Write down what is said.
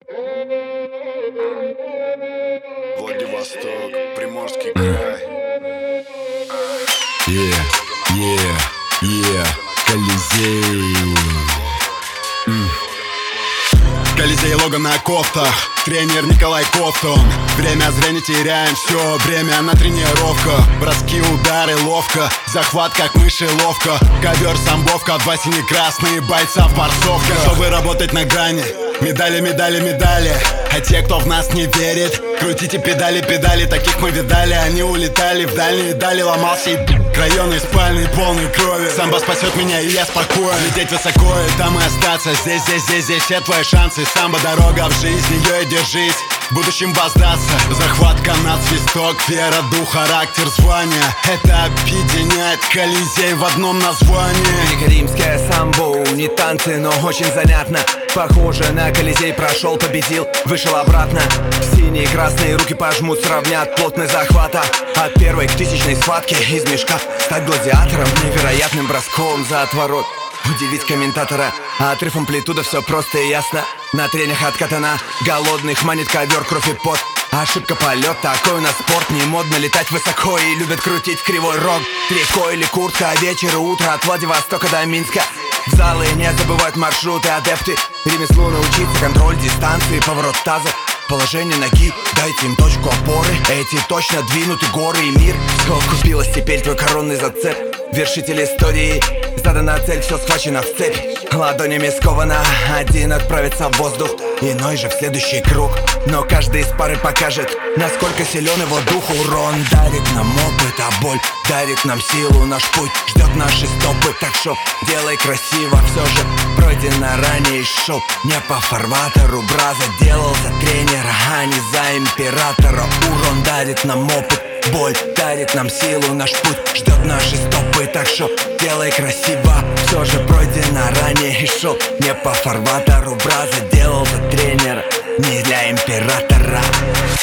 Владивосток, Приморский край. Колизей. Колизей, лого на кофтах, тренер Николай Кофтон. Время зря не теряем, все время на тренировках. Броски, удары, ловко, захват как мыши ловко. Ковер, самбовка, два сине-красные бойца в борцовках. Чтобы работать на грани, медали, медали, медали. А те, кто в нас не верит, крутите педали, педали. Таких мы видали, они улетали в дальние дали. Ломался и районный спальный, полный крови. Самбо спасет меня, и я спокоен. Лететь высоко и там и остаться. Здесь все твои шансы. Самбо, дорога в жизнь, ее и держись. В будущем воздастся. Захват, канат, свисток, вера, дух, характер, звание. Это объединяет Колизей в одном названии. Римское самбо, не танцы, но очень занятно. Похоже на Колизей, прошел, победил, вышел обратно. Синие и красные руки пожмут, сравнят плотность захвата. От первой к тысячной схватке из мешка стать гладиатором, невероятным броском за отворот. Удивить комментатора, отрыв амплитуда, все просто и ясно. На тренях откатана, голодных манит ковер, кровь и пот. Ошибка полет, такой у нас спорт. Не модно летать высоко и любят крутить в кривой рог. Трико или куртка, вечер и утро от Владивостока до Минска. В залы не забывают маршруты, адепты. Ремеслу научиться, контроль дистанции, поворот таза, положение ноги, дайте им точку опоры. Эти точно двинуты горы и мир. Все купилось теперь твой коронный зацеп. Вершитель истории, задана цель, все схвачено в цепь. Ладонями сковано, один отправится в воздух, иной же в следующий круг. Но каждый из пары покажет, насколько силен его дух. Урон дарит нам опыт, а боль дарит нам силу. Наш путь ждет наши стопы, так что делай красиво. Все же пройдено ранее шоу. Не по фарватеру, браза делал за тренера, а не за императора. Урон дарит нам опыт, боль дарит нам силу. Наш путь ждет наши стопы, так что делай красиво. Все же пройдено ранее шоу. Не по фарватеру, браза делал за тренера, не для императора.